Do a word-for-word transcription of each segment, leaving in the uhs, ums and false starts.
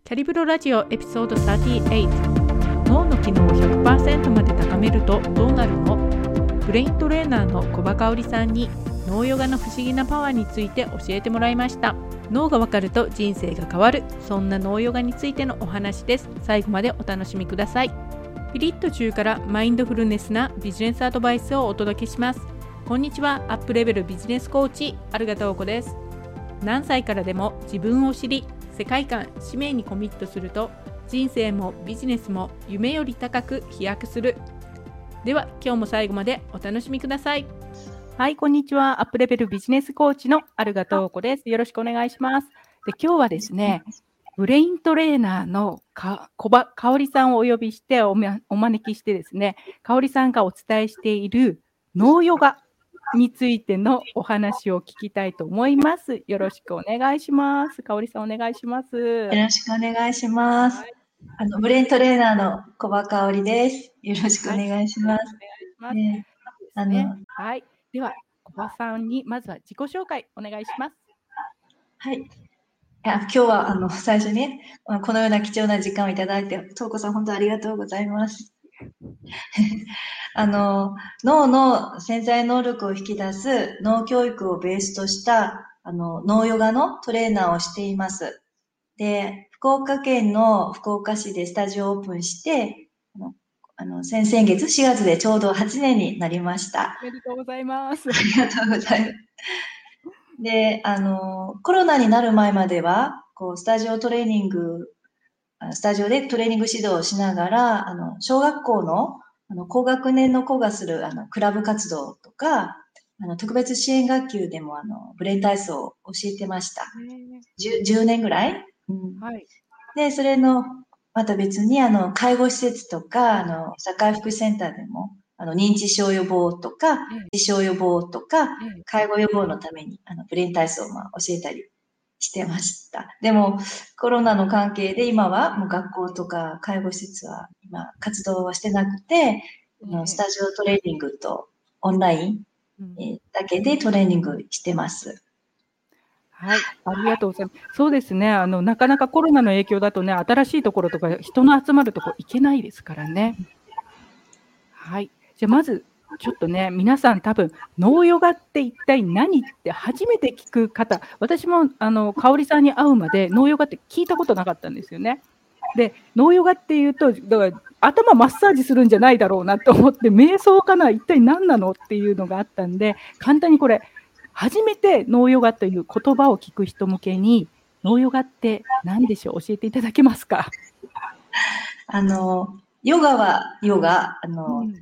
キャリブロラジオエピソードさんじゅうはち。脳の機能を ひゃくパーセント まで高めるとどうなるの？ブレイントレーナーの小葉香織さんに脳ヨガの不思議なパワーについて教えてもらいました。脳がわかると人生が変わる、そんな脳ヨガについてのお話です。最後までお楽しみください。ピリッと中からマインドフルネスなビジネスアドバイスをお届けします。こんにちは。アップレベルビジネスコーチアルガトーコです。何歳からでも自分を知り、世界観、使命にコミットすると人生もビジネスも夢より高く飛躍する。では今日も最後までお楽しみください。はい、こんにちは。アップレベルビジネスコーチのアルガトーコです。よろしくお願いします。で、今日はですね、ブレイントレーナーのか小葉香織さんをお呼びしてお, お招きしてですね、香織さんがお伝えしている脳ヨガについてのお話を聞きたいと思います。よろしくお願いします。香織さんお願いします。よろしくお願いします。はい、あのブレイントレーナーの小葉香織です。よろしくお願いします。 はい、お願いします。ね、あのはい、では小葉さんにまずは自己紹介お願いします。 はい。いや今日はあの最初にこのような貴重な時間をいただいて、トウコさん本当ありがとうございます。あの脳の潜在能力を引き出す脳教育をベースとしたあの脳ヨガのトレーナーをしています。で、福岡県の福岡市でスタジオをオープンして、あの、あの先々月しがつでちょうどはちねんになりました。 おめでとうございます。 ありがとうございます。で、あの、コロナになる前までは、こう、スタジオトレーニング、スタジオでトレーニング指導をしながら、あの、小学校の、あの、高学年の子がする、あの、クラブ活動とか、あの、特別支援学級でも、あの、ブレイン体操を教えてました。10, じゅうねんぐらい、うんはい、 で、それの、また別に、あの、介護施設とか、あの、社会福祉センターでも、あの、認知症予防とか、自傷予防とか、介護予防のために、あの、ブレイン体操をまあ教えたりしてました。でも、コロナの関係で今はもう学校とか介護施設は今活動はしてなくて、あのスタジオトレーニングとオンライン、えー、だけでトレーニングしてます。 はい、ありがとうございます。そうですね、あのなかなかコロナの影響だとね、新しいところとか人の集まるところ行けないですからね。はい、じゃあまずちょっとね、皆さん多分脳ヨガって一体何って初めて聞く方、私もあの香織さんに会うまで脳ヨガって聞いたことなかったんですよね。で、脳ヨガっていうと、だから頭マッサージするんじゃないだろうなと思って、瞑想かな、一体何なのっていうのがあったんで、簡単にこれ初めて脳ヨガという言葉を聞く人向けに、脳ヨガって何でしょう、教えていただけますか？ あの、ヨガはヨガ、あの、うん、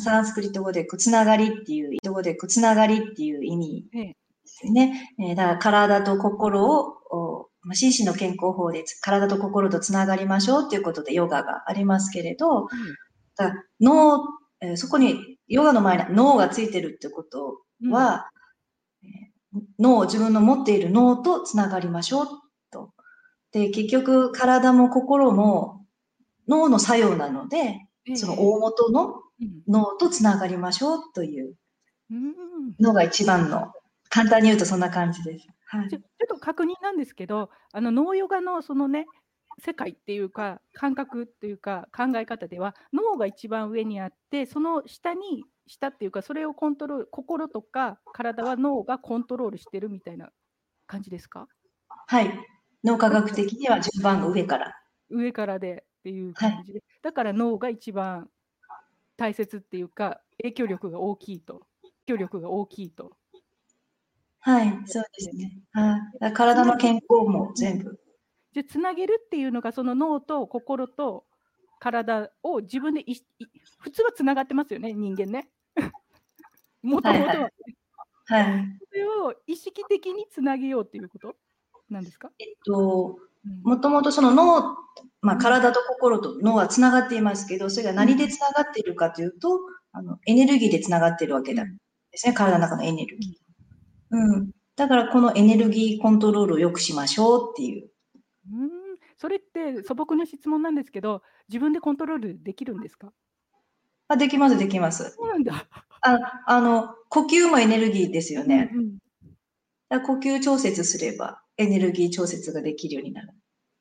サンスクリット語でこうつながりっていう、語でこうつながりっていう意味ですよね。ええ、だから体と心を、心身の健康法で体と心とつながりましょうっていうことでヨガがありますけれど、うん、だから脳、えー、そこにヨガの前に脳がついてるってことは、うん、脳、自分の持っている脳とつながりましょうと。で、結局体も心も脳の作用なので、えー、その大元の脳とつながりましょうというのが一番の、簡単に言うとそんな感じです。はい、 ちょ、ちょっと確認なんですけど、あの脳ヨガのそのね、世界っていうか感覚っていうか考え方では脳が一番上にあって、その下に下っていうかそれをコントロール、心とか体は脳がコントロールしてるみたいな感じですか？ はい、脳科学的には順番が上から上からでっていう感じで、はい、だから脳が一番大切っていうか影響力が大きいと影響力が大きいと。 はい、そうですね。はい、体の健康も全部。 じゃつなげるっていうのがその脳と心と体を自分でいい普通はつながってますよね、人間ね。もともとは。 はい。はい、 それを意識的につなげようっていうことなんですか？ えっと、もともとその脳、まあ、体と心と脳はつながっていますけど、それが何でつながっているかというと、あのエネルギーでつながっているわけなんですね、体の中のエネルギー。うん。だからこのエネルギーコントロールをよくしましょうっていう。 うん、それって素朴な質問なんですけど、自分でコントロールできるんですか？ あ、できます、できます。 そうなんだ。 あ、あの、呼吸もエネルギーですよね。 うんうん、 だ呼吸調節すればエネルギー調節ができるようになる。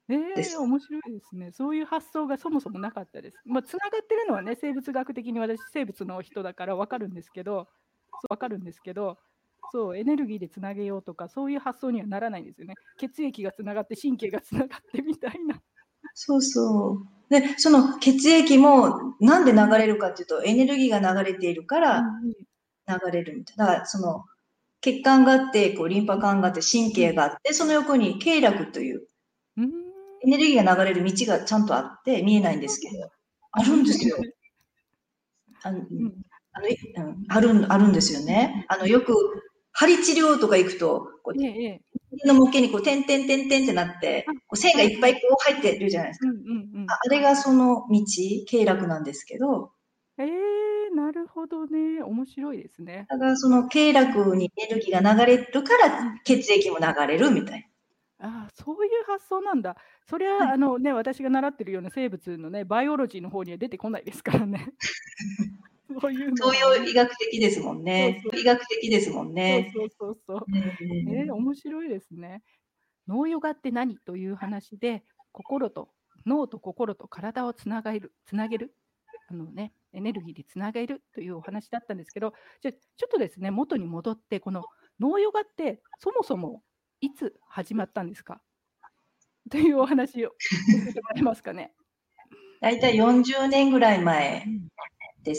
ええ、面白いですね。そういう発想がそもそもなかったです。まあ、繋がってるのはね、生物学的に私生物の人だから分かるんですけど、そう分かるんですけど、そう、エネルギーでつなげようとか、そういう発想にはならないんですよね。血液がつながって神経がつながってみたいな。 そうそう。で、その血液もなんで流れるかっていうと、エネルギーが流れているからうんうん。 流れるみたいな。だからその血管があって、こうリンパ管があって、神経があって、その横に経絡といううーん。 エネルギーが流れる道がちゃんとあって見えないんですけど、ああ、見えないるんですよ。 ですね。 あの、 うん。 あの、いうん、あるあるんですようんうんね。あの、よく針治療とか行くと、こう、 ええええ。 の模型にこう、点々点々ってなっあ、 て、こう線がはいはい。 いっぱいこう入ってるじゃないですか。 うんうんうん。 ああれがその道、経絡なんですけど、 ええ、なるほどね。面白いですね。 だからその経絡にエネルギーが流れるからうんうん。 血液も流れるみたいああ、そういう発想なんだ。それな。ははい。 あのね、私が習ってるような生物のね、バイオロジーの方には出てこないですからね。そういうのはね。 東洋医学的ですもんね。 そうそう。 医学的ですもんね。 そうそうそうそう。 えええ、 え、 面白いですね。脳ヨガって何という話で、心と脳と心と体をつながえるつなげる、あのね、エネルギーでつなげるというお話だったんですけど、じゃ、ちょっとですね、元に戻って、この脳ヨガってそもそもいつ始まったんですか？というお話を教えてもらえますかね？ だいたいよんじゅうねんぐらい前うん。 です。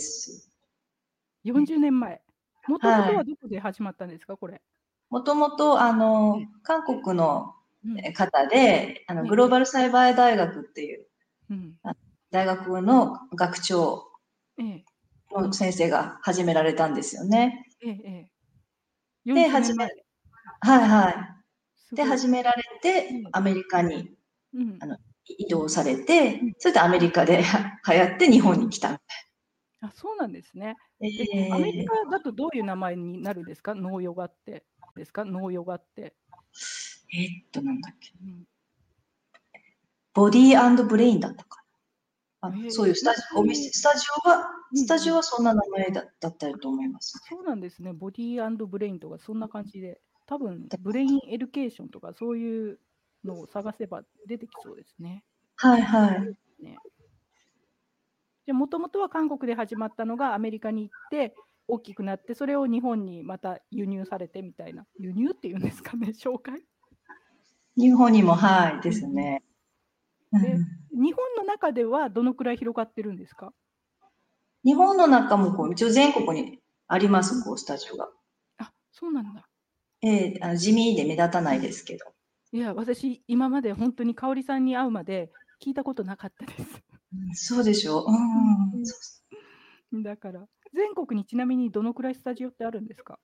よんじゅうねんまえ。もともはい。 とはどこで始まったんですか？これ。 もともと、あの、 ええ。 韓国のうん。 方で、あの、 ええええ。 グローバルサイバー大学っていう、 うん。 あ大学の学長ええ。 の先生が始められたんですよね。 ええええ。 で、 40 始め年前。 はいはい。で、 すごい。 始められて、 ええ。 アメリカに、 うん。 あの、移動されて、 うん。 それでアメリカで流行って日本に来たみたあ、そうなんですね。 い。 で、アメリえカだとどういう名前になるんですか？ノーヨガってですか？ノーヨガって。 ー、えっと、なんだっけ。 うん。 ボディーブレインだったかな。あ、 ええ、 そういうスタジオ、おなんかそういう店、スタジオは、 うんうスタジオん。 はそんな名前だだったと思いますあ、そうなんですね。ボディーブレインとかそんな感じで、多分ね。 ブレインエデュケーションとかそういうのを探せば出てきそうですね。 はいはい。 そうですね。じゃ、もともとは韓国で始まったのがアメリカに行って大きくなって、それを日本にまた輸入されてみたいな。輸入っていうんですかね、紹介？ 日本にも、はい、でうんうん。 すね。うで、 ん。 日本の中ではどのくらい広がってるんですか？ 日本の中もこう、一応全国にあります、 うん。 こうスタジオが。 あ、そうなんだ。 ええ、あの、地味で目立たなうん。 いですけど。 いや、私、今までほんとに香織さんに会うまで聞いたことなかったです。 うん、そうでしょう。うんうんうんうん。 うん。 そうそだから、全国にちなみにどのくらいスタジオってあるんですか？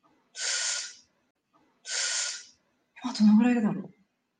あ、どのぐらいだろう。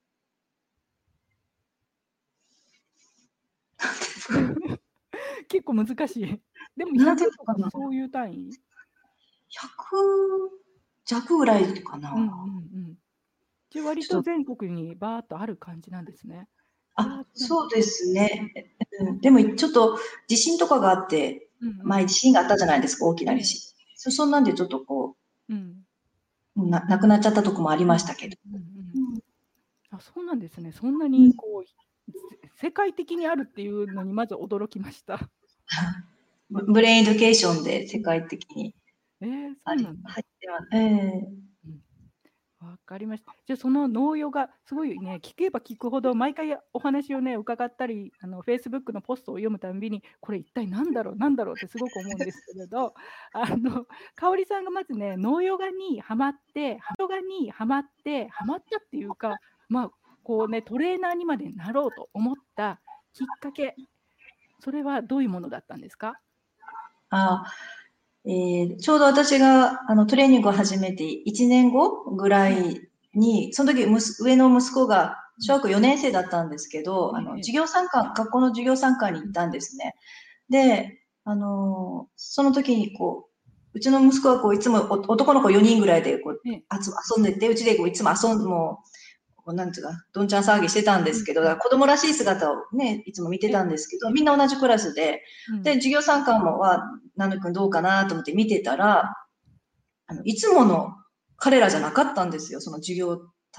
結構難しい。でもなんていうひゃくとかのかな。 そういう単位？ ひゃく弱ぐらいかうんうんな。 うん。じゃ、割とちょっと、 全国にバーっとある感じなんですね。いや、 あ、 知らなかった。 そうですね。うん、でもちょっと地震とかがあって、 うんうん。 前地震があったじゃないですか、大きなええ。 地震。そそんなんでちょっとこうん。 う、な亡くなっちゃったとこもありうんましたけど。 うんうんうん。 うん。 あ、そうなんですね。そんなうん。 にこう、せ世界的にあるっていうのにまず驚きました。 ブブレインエデュケーションで世うん。 界的にええ、そありうなんだ。 入ってはええ。 うん。わかりました。じゃ、その農ヨガ、すごいね、聞けば聞くほど毎回お話をね、伺ったり、あの、Facebook のポストを読むたんびに、これ一体なんだろうなんだろうってすごく思うんですけれど、あの、香織さんがまずね、農ヨガにハマって、ヨガにハマって、ハマったっていうか、まあ、こうね、トレーナーにまでなろうと思ったきっかけ、それはどういうものだったんですか？ あ、えーちょうど私があのトレーニングを始めていちねんごぐらええ、 いに、その時むす上の息子がうん。 小学校よねん生だったんですけど、あの、 ええええ。 授業参観学校の授業参観にうん。 行ったんですね。で、あの、その時にこう、うちの息子はこういつもお男の子よにんぐらいでこう、 ええ。 あつ遊んでて、うちでこういつも遊んもう、こうなんていうか、どんちゃん騒ぎしてたんですけど、 うんうん。 だから子供らしい姿をね、いつも見てええ。 たんですけど、みんな同じクラスで、で、 うん。 授業参観もは、なぬくんどうかなと思って見てたら、あの、いつもの彼らじゃなかったんですよ、その授業対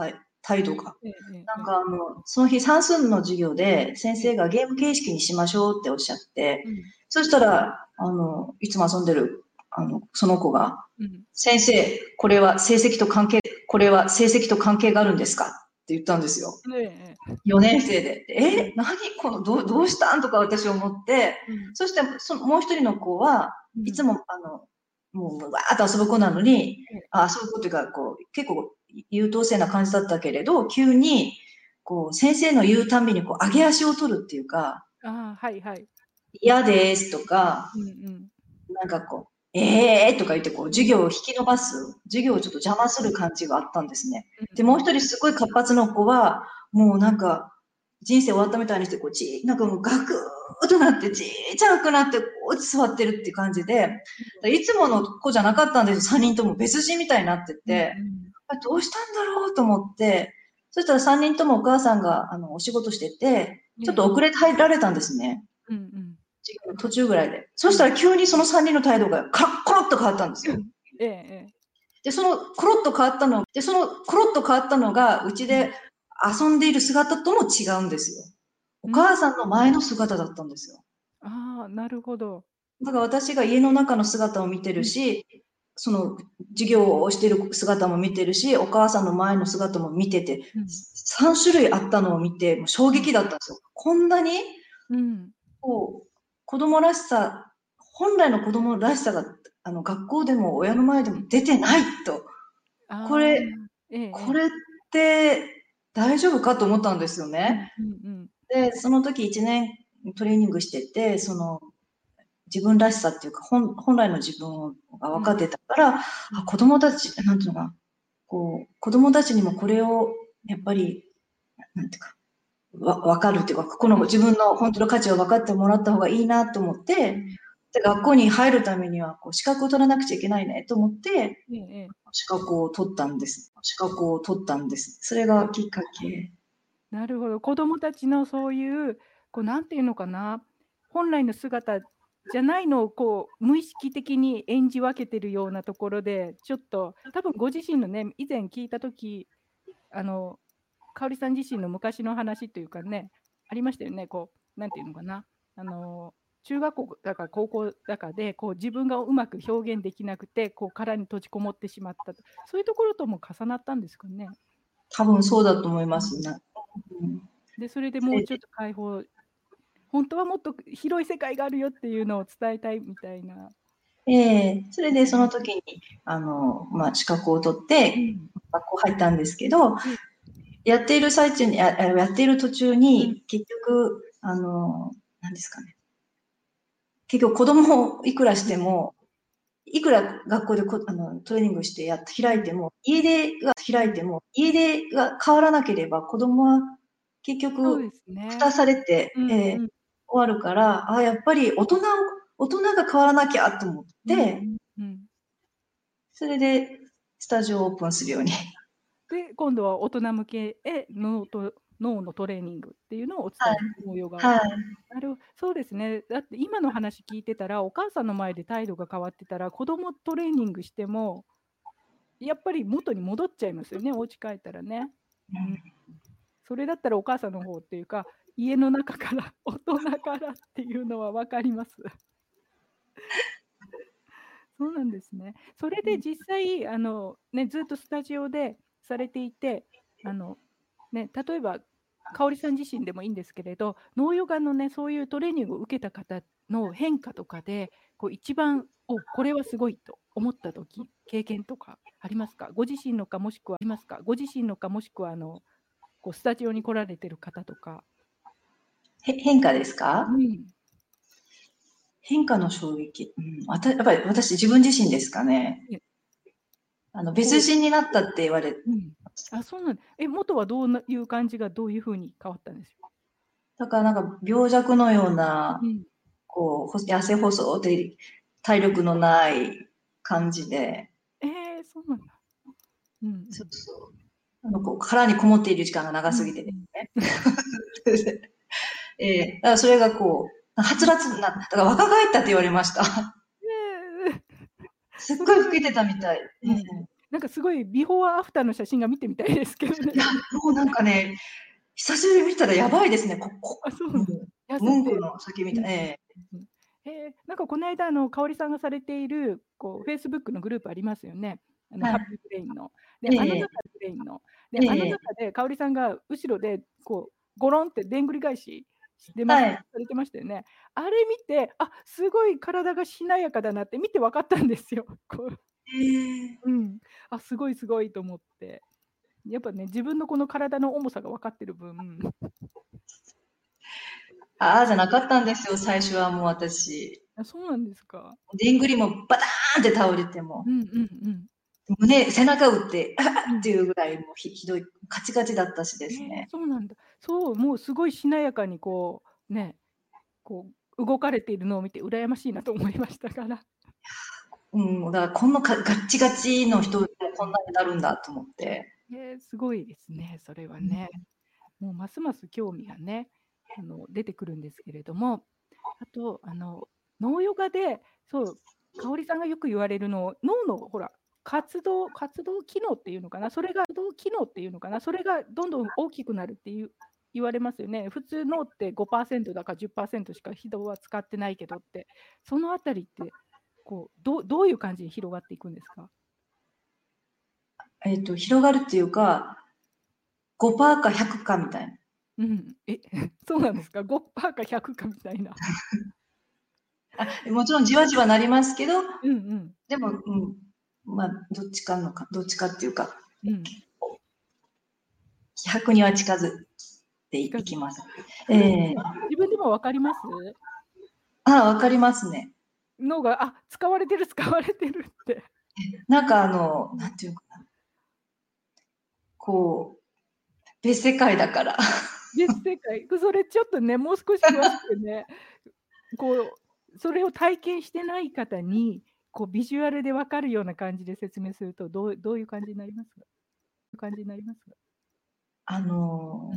態度が。なんかあの、その日算数の授業で先生がゲーム形式にしましょうっておっしゃって、そしたら、あの、いつも遊んでる、あの、その子が、先生、これは成績と関係、これは成績と関係があるんですかって言ったんですよ。よねん生で。え、何この、どう、どうしたんとか私思って、そしてそのもう一人の子はいつも、あの、もうわーっと遊ぶ子なのに、あ、遊ぶ子っていうか、こう、結構優等生な感じだったけれど、急に、こう、先生の言うたんびに、こう、上げ足を取るっていうか、 あ、はいはい。 嫌ですとか、うんうん、なんかこう、えーとか言って、こう、授業を引き伸ばす、授業をちょっと邪魔する感じがあったんですね。で、もう一人すごい活発な子は、もうなんか、人生終わったみたいにして、こう、ち、なんかもうガクーっとなって、ちっちゃくなって、こう、座ってるって感じで、いつもの子じゃなかったんですよ。さんにんとも別人みたいになってて、うんうん、どうしたんだろうと思って、そしたらさんにんともお母さんが、あの、お仕事してて、ちょっと遅れて入られたんですね。うんうん途中ぐらいで。そしたら急にそのさんにんの態度がカッコロッと変わったんですよ。ええ、で、そのコロッと変わったの、で、そのコロッと変わったのが、うちで遊んでいる姿とも違うんですよ。お母さんの前の姿だったんですよ。 うん、ああ、なるほど。 だから私が家の中の姿を見てるし、うん、その授業をしている姿も見てるし、お母さんの前の姿も見てて、うん、さん種類あったのを見て、もう衝撃だったんですよ。こんなに、うん、こう、子供らしさ、本来の子供らしさが、あの、学校でも親の前でも出てないと。これ、ええ、これって大丈夫かと思ったんですよね。うんうんうん、で、その時いちねんトレーニングしてて、その、自分らしさっていうか、本、本来の自分が分かってたから、うん、あ、子供たち、なんていうのか、こう、子供たちにもこれを、やっぱり、なんていうか、わ分かるっていうか、この自分の本当の価値を分かってもらった方がいいなと思って、うん、で学校に入るためにはこう資格を取らなくちゃいけないねと思って、うん、資格を取ったんです。資格を取ったんです。それがきっかけ。 なるほど。子供たちのそういう、こうなんていうのかな、本来の姿じゃないのをこう無意識的に演じ分けてるようなところで、ちょっと多分ご自身のね、以前聞いたとき、あの、香織さん自身の昔の話というかね、ありましたよね。こう、なんていうのかな。あの、中学校だか高校だかで、こう自分がうまく表現できなくて、こう殻に閉じこもってしまったと。そういうところとも重なったんですかね。 多分そうだと思いますね。 うん、で、それでもうちょっと解放、本当はもっと広い世界があるよっていうのを伝えたいみたいな。 ええー、それでその時に、あの、まあ、資格を取って、学校入ったんですけど、うん、やっている最中に、や、やっている途中に、結局、あの、何ですかね。結局子供をいくらしても、いくら学校でこあのトレーニングしてやって開いても、家出が開いても、家出が変わらなければ、子供は結局、蓋されて、ね、うんうん、えー、終わるから、あ、やっぱり大人を、大人が変わらなきゃと思って、うんうん、それでスタジオをオープンするように。 で、今度は大人向けへ脳と脳のトレーニングっていうのをお伝えするヨガを。はい。なるそうですね。だって今の話聞いてたら、お母さんの前で態度が変わってたら、子供トレーニングしても、やっぱり元に戻っちゃいますよね、お家帰ったらね。うん、それだったらお母さんの方っていうか、家の中から大人からっていうのは分かります。そうなんですね。それで実際あの、ね、ずっとスタジオでされていて、あのね、例えば香織さん自身でもいいんですけれど、ノーヨガのね、そういうトレーニングを受けた方の変化とかで、こう一番、お、これはすごいと思った時、経験とかありますか？ご自身のかもしくはありますか？ご自身のかもしくはあのこうスタジオに来られてる方とか。 へ変化ですか？ うん。 変化の衝撃、うん、わたやっぱり私自分自身ですかね。あの別人になったって言われ、 うん、あ、そうなんえ、元はどういう感じがどういう風に変わったんですよ？ だからなんか病弱のような、 うん、 こう痩せ細で体力のない感じで。 えー、そうなんだ。うん、うん、 そうそう。あのこう殻にこもっている時間が長すぎてですね。うんうんえー、だからそれがこう、はつらつな、だから若返ったって言われました。すっごい老けてたみたい。 うん、 なんかすごいビフォーアフターの写真が見てみたいですけどね。 いや、もうなんかね、久しぶりに見たらやばいですね。ここ、 あ、そううん、 なん痩せて。 ムンクの先みうんたい。ええ。 うん。へえ、なんかこの間あの、香織さんがされている、こう Facebook のグループありますよね。あのはい。 ハッピーブレインの。で、 ええ。 あの中ブレインの。で、あのええ。 中で香織さんが後ろでこう、ゴロンってでんぐり返ししてますはい。 されてましたよね。あれ見て、あ、すごい体がしなやかだなって見て分かったんですよ。こう。 へえ。 うん。あ、すごいすごいと思って。やっぱね、自分のこの体の重さが分かってる分。 ああ、じゃなかったんですよ、最初はもう私。 あ、そうなんですか。 でんぐりもバターンって倒れても。 うんうんうん。 胸、背中打って、あうん。 っていうぐらいもうひひどい、カチカチだったしでええ、 すね。 そうなんだ。そう、もうすごいしなやかにこう、ね、こう動かれているのを見て羨ましいなと思いましたから。 うん、だからこんなかガッチガチの人でこんうん。 なになるんだと思って。 へえ、すごいですね、それはうん。 ね。もうますます興味がね、あの、出てくるんですけれども、あと、あの、脳ヨガで、そう、香織さんがよく言われるの、脳のほら、活動活動機能っていうのかな、それが活動機能っていうのかな、それがどんどん大きくなるっていう言われますよね。普通脳ってごパーセントだかじゅっパーセントしか人は使ってないけどって、そのあたりって、こう、どうどういう感じに広がっていくんですか？ えっと、広がるっていうか、ごパーかひゃくかみたいな。 うん。え、そうなんですか？ごパーかひゃくかみたいな。 あ、もちろんじわじわなりますけど、 うんうん。 でも、うん、まあ、どっちかのかどっちかっていうか、 うん。 ひゃくには近づってい近づく。 きます。えそれってえ。 自分でも分かります？ ああ、分かりますね。 脳が、あ、使われてる使われてるって。 なんかあの、 うん。 なんていうかな。こう、別世界だから。 別世界、それちょっとね、もう少し詳しくね、こう、それを体験してない方に、こうビジュアルで分かるような感じで説明すると、どうどういう感じになりますか？感じになりますか？ あの、 うん。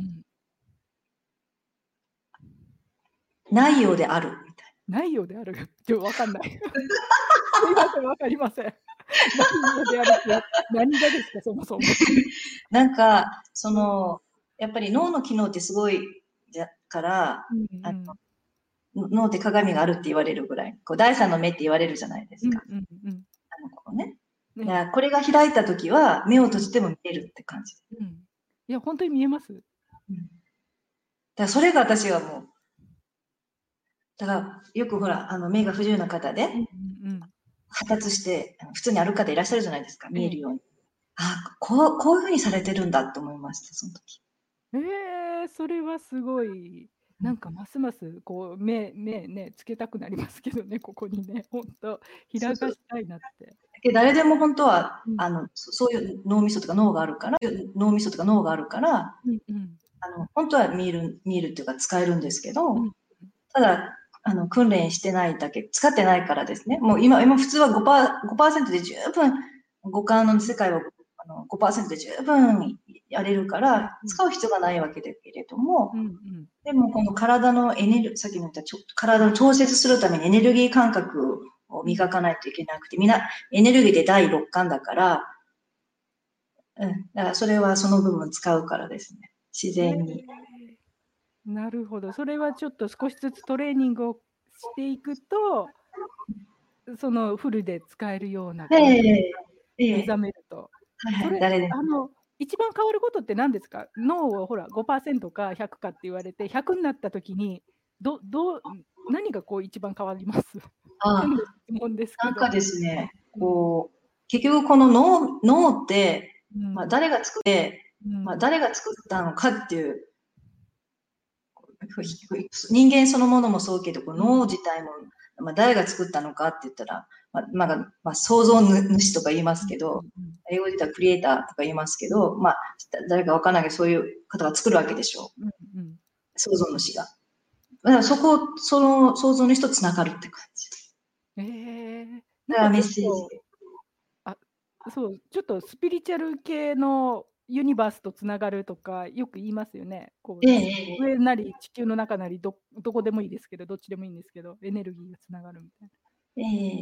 ないようであるみたい。 ないようである。ちょ、分かんない。すいません、分かりません。ないようであるって、何がですか、そもそも。 なんか、そうん。 の、やっぱり脳の機能ってすごいじゃから、 うんうあん。 の、脳って鏡があるって言われるぐらい、こう第三の目って言われるじゃないですか。 うんうんうん。 あの、こうね。だかね。 らこれが開いた時は、目を閉じても見えるって感じ。 うん。いや、ほんとに見えます。 うん。だからそれが私はもうだから、よくほら、あの、目が不自由な方で、 うんうんうん。 発達して、あの、普通に歩く方いらっしゃるじゃないですか、 ええ。 見えるように。あ、こうこういう風にされてるんだと思いました、その時。 ええ、それはすごい、 うん。 なんかますますこう、目目ね、つけたくなりますけどね、ここにね、ほんと、 そうそう。 開かしたいなって。 だけど誰でもほんとは、 うん。 あの、そそういう脳みそとか脳があるから脳みそとか脳があるから、 うんうん。 あの、ほんとは見える見えるっていうか使えるんですけど、 うん、うん。 ただ、あの、訓練してないだけ、使ってないからですね。もう今今普通はごパーごパーセントで十分、五感の世界を、あの、ごパーセントで十分やれるかうんら、 うん。 使う必要がないわけだけれども、 うんうん。 でもこの体のエネルさっきも言ったちょ体を調節するためにエネルギー感覚をうん。 磨かないといけなくて、みんなエネルギーで第六感だから、うん、だからそれはその部分使うからですね。自へ然に。 え。なるほど、それはちょっと少しずつトレーニングをしていくとそのフルで使えるようなえ感じえ、え目覚え。 めると。 はいはい、 それ、 誰でも。 あの、一番変わることって何ですか？脳をほらごパーセントかひゃくかって言われて、ひゃくになった時に、どどう何がこう一番変わります？ ああ、 変な質問ですけど。 なんかですね、 うん。 こう、結局この脳脳って、まあ、 うん。 誰が作って、まあ、 うん。 誰が作ったのかっていう人間そのものもそうけど、このうん。 脳自体も、まあ、誰が作ったのかって言ったら、まあ、まあ、まあ、創造主とか言いますうんけど、 うんうん。 英語で言ったらクリエイターとか言いますけうん。 ど、まあ、誰かわからないけど、そういう方が作るわけでしょう。 うんうん。 創造主が。だからそこ、その創造主とつながるって感じ。 ええ、 だからなんかちょっメッセージ。 と、あ、そう、ちょっとスピリチュアル系のユニバースとつながるとかよく言いますよね。こう、 ええつええ。 上なり地球の中なり、どどこでもいいですけど、どっちでもいいんですけど、エネルギーがつながるみたいな。 ええ。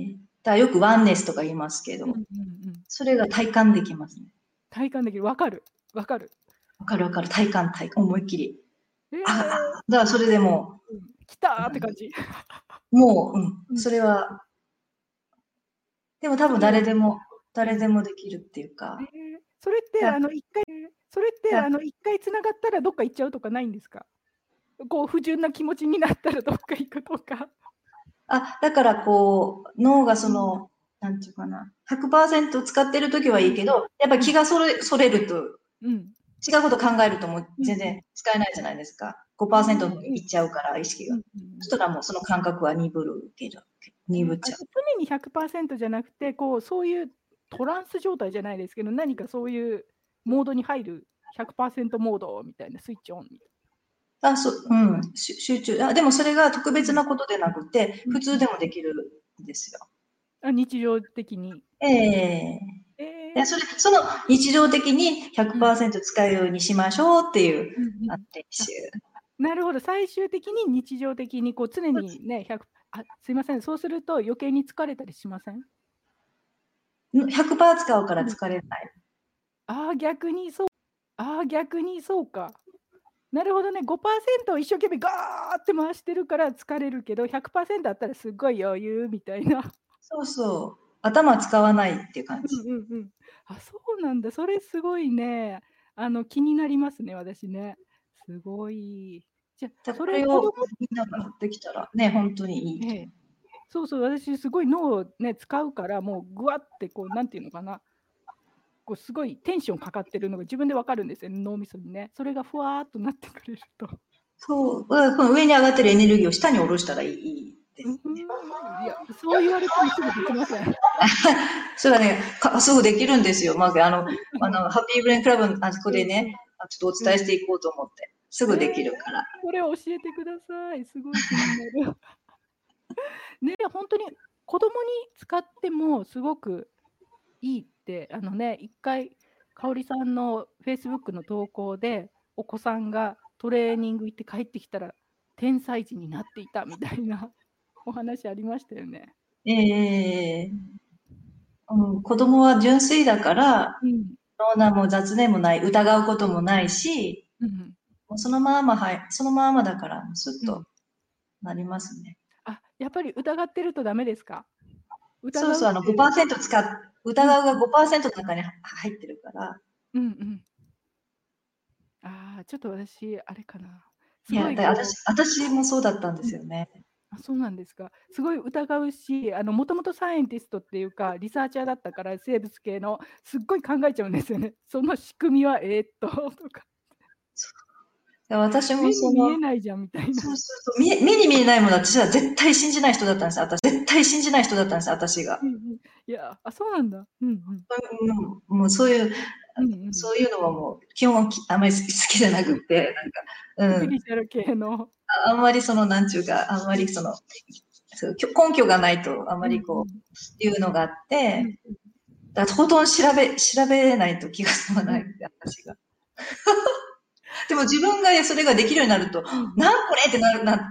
だからよくワンネスとか言いますけど、 うんうんうん、 それが体感できますね。 体感できる。わかる。わかる。 わかるわかる。体感、体感、思いっきり。 えー、 ああ、だからそれでもう、 うん、来たーって感じ。 もう、うん、それは、でも多分誰でも、誰でもできるっていうか。 えー、それって、あの、一回、それって、あの、一回つながったらどっか行っちゃうとかないんですか？こう、不純な気持ちになったらどっか行くとか。 あ、だからこう、脳がその、うん、なんていうかな、ひゃくパーセント 使ってるときはいいけど、やっぱり気がそれ、それると、うん、違うこと考えるともう全然使えないじゃないですか。ごパーセント いっちゃうから、意識が。うんうん、そしたらもうその感覚は鈍るけど、鈍っちゃう。 常に ひゃくパーセント じゃなくて、こう、そういうトランス状態じゃないですけど、何かそういうモードに入る ひゃくパーセント モードみたいな、スイッチオンみたいな。 あ、そう、うん、集中。あ、でもそれが特別なことでなくて、うん、普通でもできるんですよ。 あ、日常的に。 ええー。えー、それ、その日常的に ひゃくパーセント 使うようにしましょうっていう、うん、あ練習。 なるほど。最終的に日常的にこう常にね、ひゃく、あ、すいません。そうすると余計に疲れたりしません？ ひゃくパーセント 使うから疲れない。 うん、ああ、逆にそう。ああ、逆にそうか。なるほどね。ごパーセント を一生懸命ガーって回してるから疲れるけど、ひゃくパーセント あったらすごい余裕みたいな。 そうそう。頭使わないっていう感じ。 うんうんうん。あ、そうなんだ。それすごいね。あの、気になりますね、私ね。すごい。 じゃあ、それをみんなができたらね、本当にいい。 ええ、そうそう、私すごい脳をね、使うから、もうぐわってこう、なんていうのかな。こうすごいテンションかかってるのが自分でわかるんですよね、脳みそにね。それがふわーっとなってくれると。 そう、この上に上がってるエネルギーを下に下ろしたらいいですね。 いや、そう言われてもすぐできません。 それはね、すぐできるんですよ。まず、あの、あの、ハッピーブレインクラブのあそこでね、ちょっとお伝えしていこうと思って。すぐできるから。 えー、これ教えてください。すごい気になる。ね、本当に子供に使ってもすごくいいって、あのね、一回、かおりさんのフェイスブックの投稿で、お子さんがトレーニング行って帰ってきたら、天才児になっていたみたいなお話ありましたよね。 ええー、うん、子供は純粋だから、うん、そんなも雑念もない、疑うこともないし、うん、もうそのまま、はい、そのままだから、すっとなりますね。 うん、あ、やっぱり疑ってるとダメですか？ そうそう、あの ごパーセント 使っ、疑うが ごパーセント の中に入ってるから。 うんうん。ああ、ちょっと私、あれかな。 すごい、いや、私、私もそうだったんですよね。 あ、そうなんですか。すごい疑うし、あの、もともとサイエンティストっていうか、リサーチャーだったから、生物系の、すっごい考えちゃうんですよね。その仕組みは、えー、っと、とか。 私もその目に見えないじゃんみたいな。 そうそうそう。目に見えないものは私は絶対信じない人だったんです。私絶対信じない人だったんです、私が。 うんうん、いや、あ、そうなんだ。うんうん。 うん、もうそういう、うんうん、そういうのはもう基本あまり好きじゃなくて、なんか、 うん。スピリチュアル系の。 あんまりその、なんちゅうか、あんまりその、そう根拠がないとあんまりこう、うん、いうのがあって、うん、だからほとんど調べ、調べないと気が済まないって、私が。でも自分がそれができるようになると、うん、なんこれってなるなって、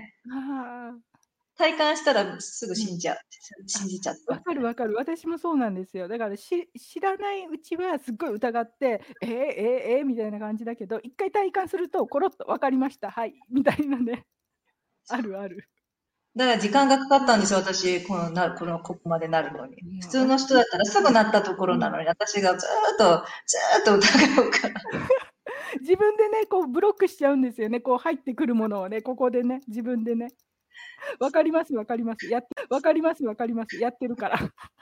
体感したらすぐ信じちゃう。うん、信じちゃった。 わかるわかる。私もそうなんですよ。だからし知らないうちはすっごい疑って、えー、えー、えー、みたいな感じだけど、一回体感すると、コロッと分かりました。はい。みたいなね。あるある。 だから時間がかかったんですよ、私、この、なこの、ここまでなるのに。普通の人だったらすぐなったところなのに、私がずーっと、ずーっと疑うから。 自分でね、こうブロックしちゃうんですよね。こう入ってくるものをね、ここでね、自分でね。わかります、わかります。やって、わかります、わかります。やってるから。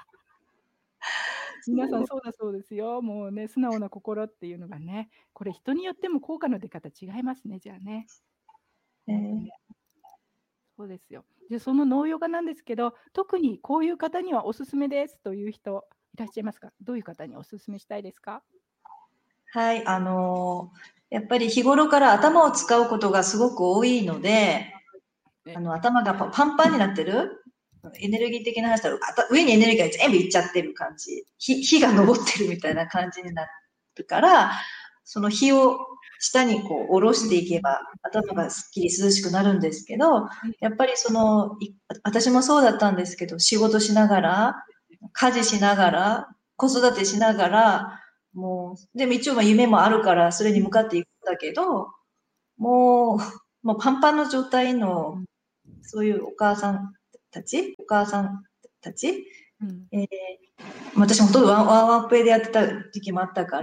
皆さんそうだそうですよ。もうね、素直な心っていうのがね、これ人によっても効果の出方違いますね、じゃあね。えー、そうですよ。じゃあその脳ヨガなんですけど、特にこういう方にはおすすめですという人いらっしゃいますか？どういう方におすすめしたいですか？ はい、あのー、やっぱり日頃から頭を使うことがすごく多いので、あの頭がパンパンになってる、エネルギー的な話だと、上にエネルギーが全部いっちゃってる感じ、火、火が昇ってるみたいな感じになるから、その火を下にこう下ろしていけば頭がすっきり涼しくなるんですけど、やっぱりその、私もそうだったんですけど、仕事しながら、家事しながら、子育てしながら、もう、でも一応夢もあるから、それに向かっていくんだけど、もう、もうパンパンの状態の、そういうお母さんたち、お母さんたち、うん、えー、私もほとんどワンワンワンペイでやってた時期もあったから、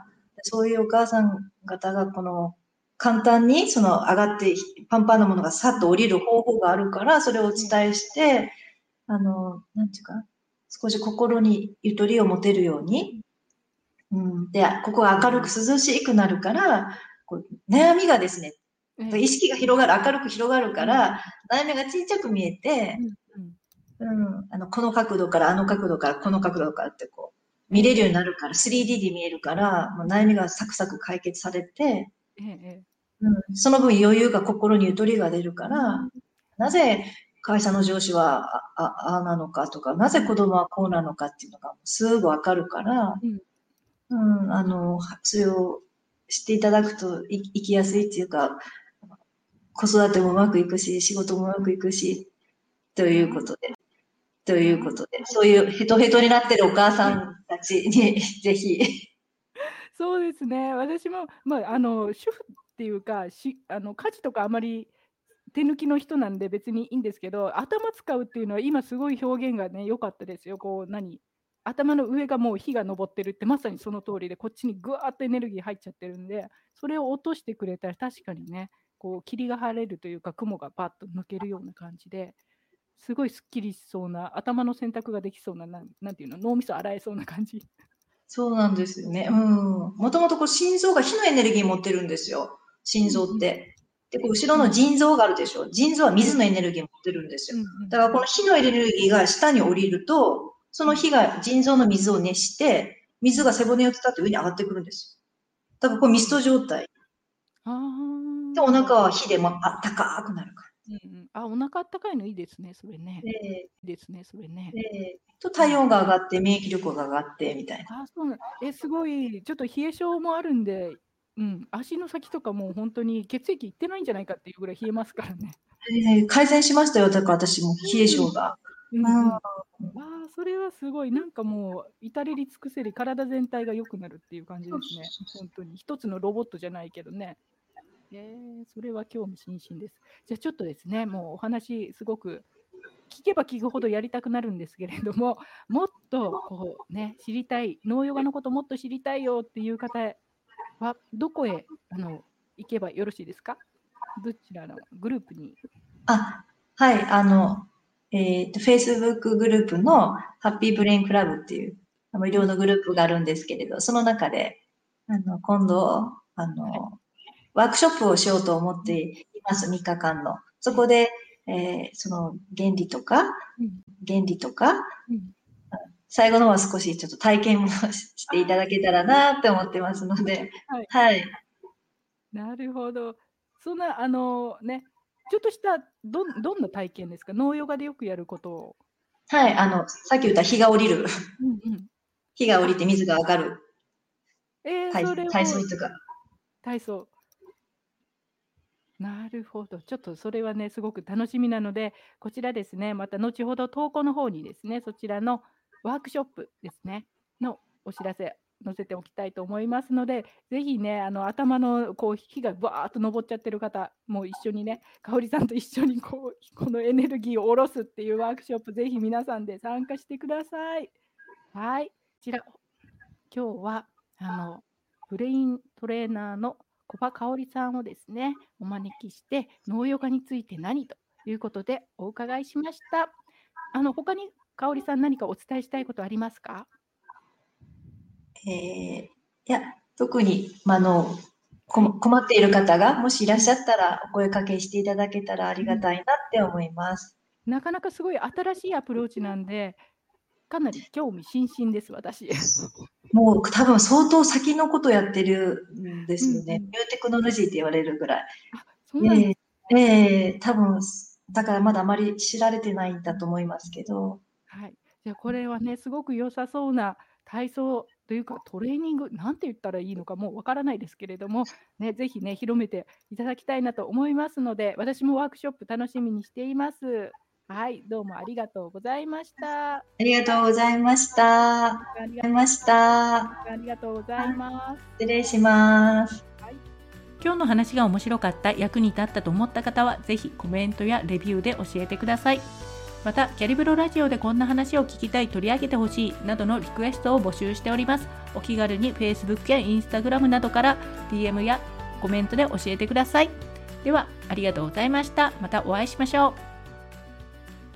そういうお母さん方がこの、簡単にその上がってパンパンのものがさっと降りる方法があるから、それをお伝えして、あの、なんていうか、少し心にゆとりを持てるように、うん、で、ここが明るく涼しくなるから、こう悩みがですね、意識が広がる、明るく広がるから、悩みが小さく見えて、うん、あの、この角度からあの角度からこの角度からってこう、見れるようになるから、スリーディー で見えるから、もう悩みがサクサク解決されて、うん、その分余裕が心にゆとりが出るから、なぜ会社の上司はああああなのかとか、なぜ子供はこうなのかっていうのがすぐわかるから、うん、あの、それを知っていただくと生きやすいっていうか、子育てもうまくいくし、仕事もうまくいくし、ということで、ということで、そういうヘトヘトになってるお母さんたちに、ぜひ。 そうですね。私も、まあ、あの、主婦っていうか、しあの、家事とかあまり手抜きの人なんで別にいいんですけど、頭使うっていうのは今すごい表現がね、良かったですよ。こう、何頭の上がもう火が昇ってるってまさにその通りで、こっちにぐわーっとエネルギー入っちゃってるんで、それを落としてくれたら確かにね、こう霧が晴れるというか、雲がバッと抜けるような感じで、すごいすっきりしそうな、頭の選択ができそうな、なんなんていうの、脳みそ洗えそうな感じ。 そうなんですよね。うん。もともとこう心臓が火のエネルギー持ってるんですよ。心臓って。で、こう後ろの腎臓があるでしょ。腎臓は水のエネルギー持ってるんですよ。だからこの火のエネルギーが下に降りると、その火が腎臓の水を熱して、水が背骨を伝って上に上がってくるんですよ。だからこうミスト状態。 あで、お腹は火でもあったかくなるから。 うんうん、あ、お腹あったかいのいいですね、それね。 ええいいですね、それね。 ええと、体温が上がって、免疫力が上がって、みたいな。 あ、そうなん、え、すごい、ちょっと冷え性もあるんで、うん、足の先とかもう本当に血液いってないんじゃないかっていうぐらい冷えますからね。 ええ、改善しましたよ、だから私も冷え性が。 うんうん。 うん。ああ、それはすごい、なんかもう至れり尽くせり、体全体が良くなるっていう感じですね。本当に。一つのロボットじゃないけどね。ええ、それは興味津々です。じゃあちょっとですね、もうお話すごく聞けば聞くほどやりたくなるんですけれども、もっとこうね、知りたい、脳ヨガのこともっと知りたいよっていう方は、どこへあの行けばよろしいですか？どちらのグループに？ あ、はい、あの、えっと、Facebook グループのハッピーブレインクラブっていう無料のグループがあるんですけれど、その中で、あの、今度、あの、ワークショップをしようと思っています、みっかかんの。そこで、えーその原理とか、原理とか、最後のは少しちょっと体験もしていただけたらなって思ってますので、 はい。 はい。 なるほど。そんなあのね、ちょっとしたどんどんな体験ですか？脳ヨガでよくやることを。 はい、あの、さっき言った日が降りる。 うんうん。 日が降りて水が上がる。 えー、 体それを体操とか。 体操。なるほど。ちょっとそれはね、すごく楽しみなので、こちらですね、また後ほど投稿の方にですね、そちらのワークショップですね、のお知らせ載せておきたいと思いますので、ぜひね、あの頭のこう火がバーっと昇っちゃってる方、もう一緒にね、かおりさんと一緒にこうこのエネルギーを下ろすっていうワークショップ、ぜひ皆さんで参加してください。はい。こちら、今日はあのブレイントレーナーの小葉香織さんをですね、お招きして、脳ヨガについて何ということでお伺いしました。あの他に香織さん、何かお伝えしたいことありますか？ えー、いや、特に、まあ、あの、こ困っている方がもしいらっしゃったらお声かけしていただけたらありがたいなって思います。 なかなかすごい新しいアプローチなんで、かなり興味津々です、私。 もう多分相当先のことやってるんですよね。 うんうん、 ニューテクノロジーって言われるぐらい。 あ、そうなんですね。ええー、多分、だからまだあまり知られてないんだと思いますけど。 はい。じゃあこれはね、すごく良さそうな体操というかトレーニングなんて言ったらいいのかもうわからないですけれども、ね、ぜひね広めていただきたいなと思いますので、私もワークショップ楽しみにしています。はい、どうもありがとうございました。 ありがとうございました。ありがとうございました。 ありがとうございます。 失礼します。 はい、今日の話が面白かった、役に立ったと思った方はぜひコメントやレビューで教えてください。またキャリブロラジオでこんな話を聞きたい、取り上げてほしいなどのリクエストを募集しております。お気軽に Facebook や Instagram などから ディーエム やコメントで教えてください。ではありがとうございました。またお会いしましょう。